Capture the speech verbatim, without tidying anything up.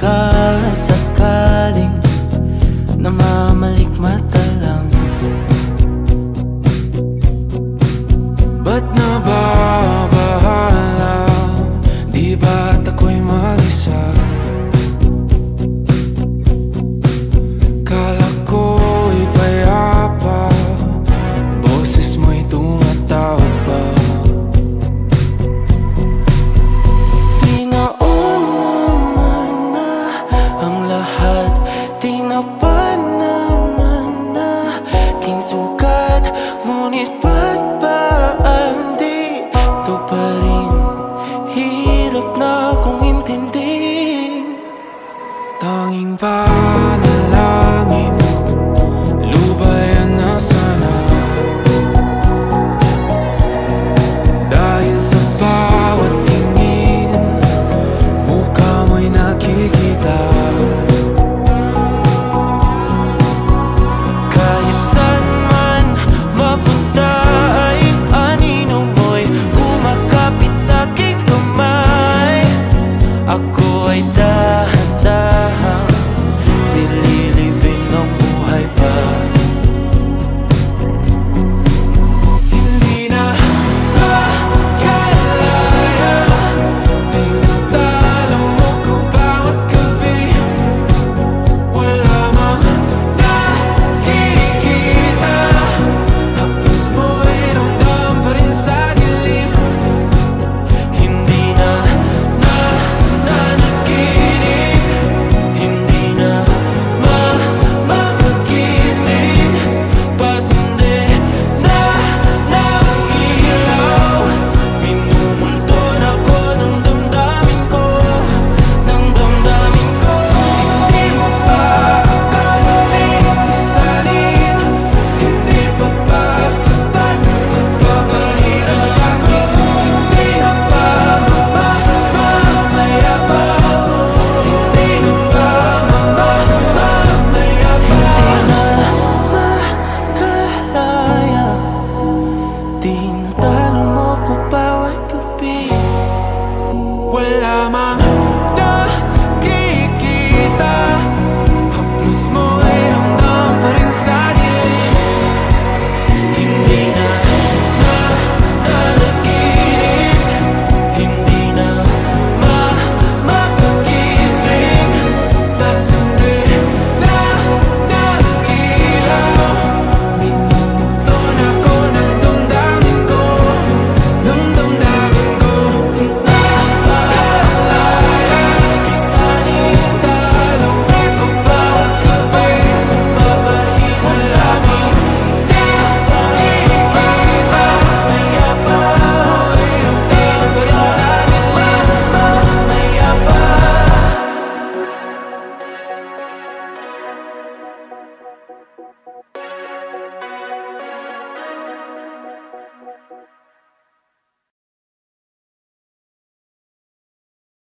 sakasakaling namamalikmata lang. Ba't nababahala? Di ba't ako'y mag-isa? Kala ko'y payapa, boses mo'y tumatawag pa. Di nauna na ang lahat, di na pa naman na aking sugat. Ngunit ba't ba di ito pa rin? Hirap na akong intindihin. Tanging panalangin, lubayan na sana. Dahil sa bawat tingin, mukha mo'y nakikita. Kahit saan man mapunta ay anino mo'y kumakapit sa'king kamay. Ako ay dahan-dahan nililibing ng buhay pa. Hindi na makalaya, tinatalo mo ko bawat gabi. Wala mang nakikita, hapos mo'y ramdam pa rin sa dilim. Hindi na nananaginip, hindi na makakising. Pasindi na ng ilaw, minumulton ako ng damdamin ko, ng damdamin ko. Hindi mo pa akalaing isalin, hindi pa ba sapat pagpapahirap sa'kin? Hindi na ba mamamayabang? Hindi na ba mamamayabang? Makalaya, tinatalo mo ko bawat gabi. Wala mang